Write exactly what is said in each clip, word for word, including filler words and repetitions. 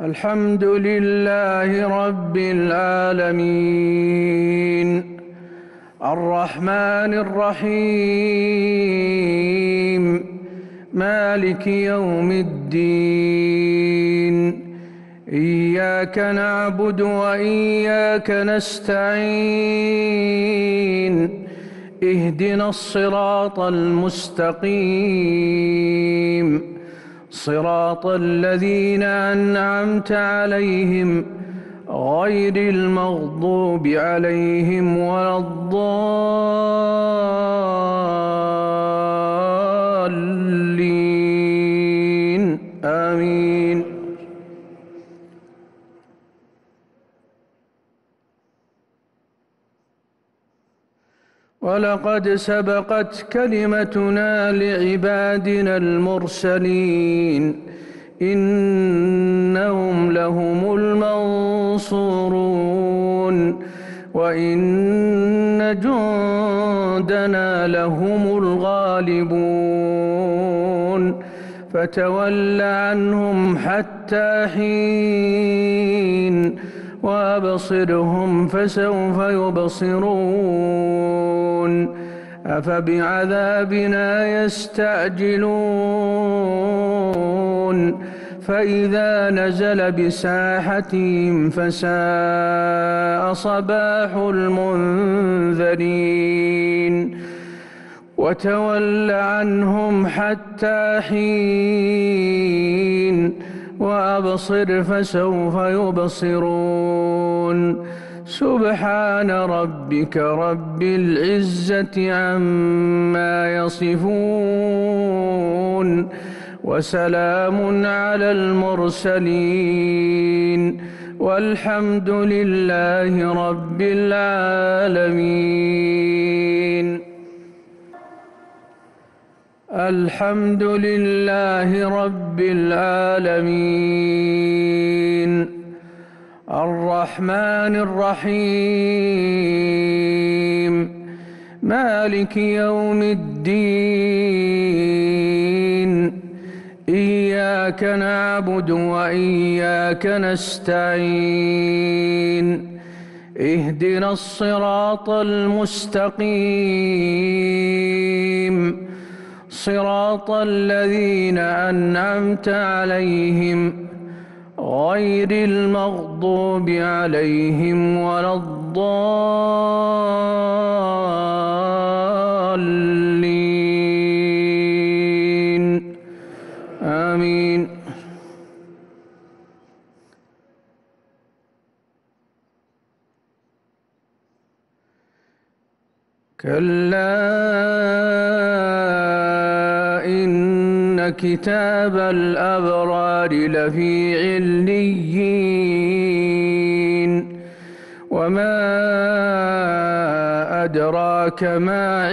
الحمد لله رب العالمين الرحمن الرحيم مالك يوم الدين إياك نعبد وإياك نستعين اهدنا الصراط المستقيم صراط الذين أنعمت عليهم غير المغضوب عليهم ولا الضالين آمين. ولقد سبقت كلمتنا لعبادنا المرسلين إنهم لهم المنصورون وإن جندنا لهم الغالبون فتول عنهم حتى حين وأبصرهم فسوف يبصرون أفبعذابنا يستعجلون فإذا نزل بساحتهم فساء صباح المنذرين وتول عنهم حتى حين وأبصر فسوف يبصرون سبحان ربك رب العزة عما يصفون وسلام على المرسلين والحمد لله رب العالمين. الحمد لله رب العالمين الرحمن الرحيم مالك يوم الدين إياك نعبد وإياك نستعين اهدنا الصراط المستقيم صراط الذين أنعمت عليهم غير المغضوب عليهم ولا الضالين آمين. كلا كتاب الأبرار لفي عليين وما أدراك ما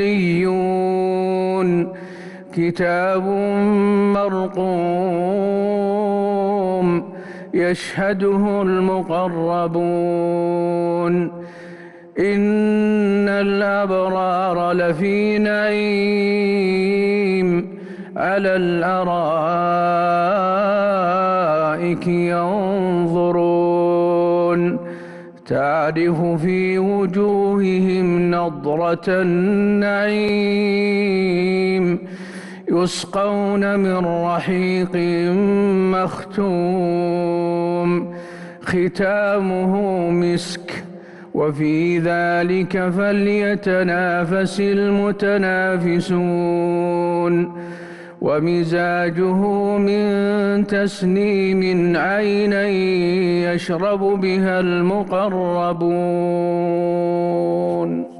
عليون كتاب مرقوم يشهده المقربون إن الأبرار لفي نعيم على الأرائك ينظرون تعرف في وجوههم نضرة النعيم يسقون من رحيق مختوم ختامه مسك وفي ذلك فليتنافس المتنافسون ومزاجه من تسنيم عينا يشرب بها المقربون.